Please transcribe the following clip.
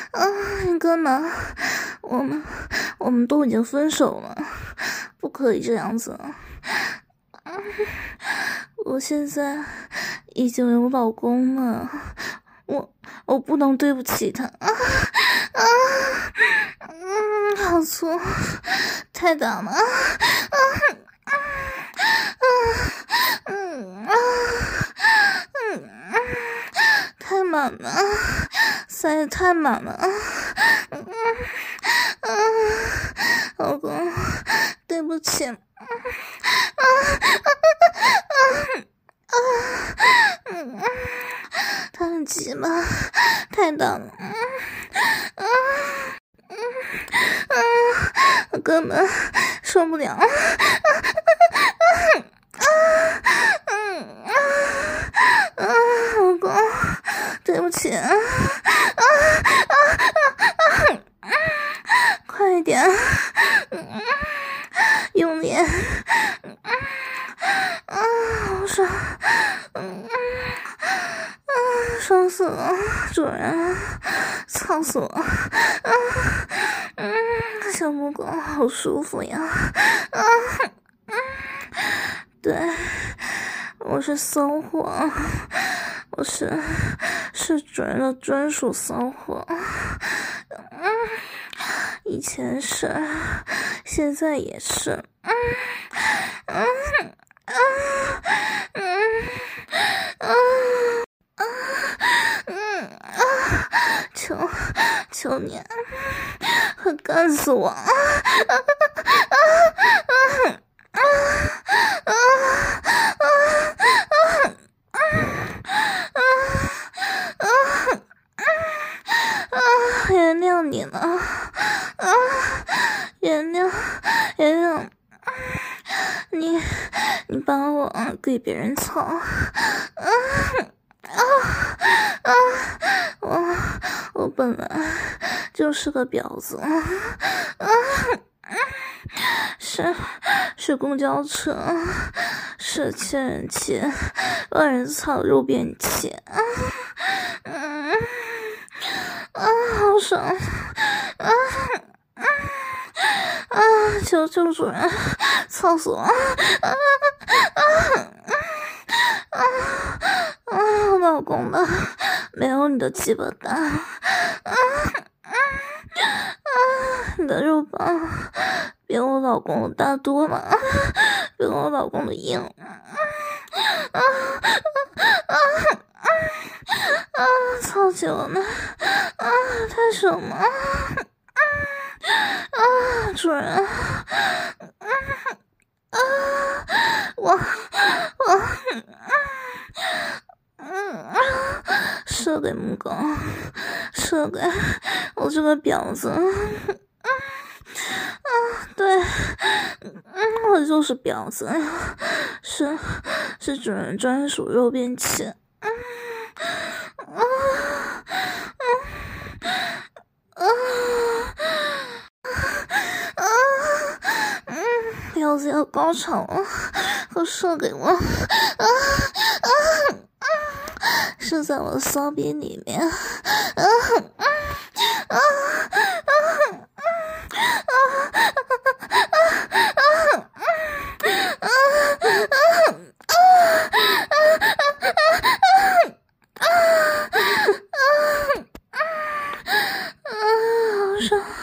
你干嘛？我们都已经分手了，不可以这样子。我现在已经有老公了，我不能对不起他。好粗，太大了。太满了，塞得太满了。老公，对不起。他很急吗？太大了。我根本受不了。老公，对不起。快一点，用力。好爽。爽死了，主人，操死我。小母狗好舒服呀。对，我是骚货，我是主人的专属骚货。以前是，现在也是。求你，快干死我！原谅你了，原谅你把我给别人操。我本来就是个婊子。是公交车，是千人骑，万人操肉便器。好爽。求主人，操死我。老公的没有你的鸡巴大。你的肉棒比我老公的大多了，比我老公的硬。操起我了。太爽了。主人。射给母狗，射给我这个婊子。对，我就是婊子，是主人专属肉便器。婊子要高潮了，快射给我。射在我的骚逼里面。好爽。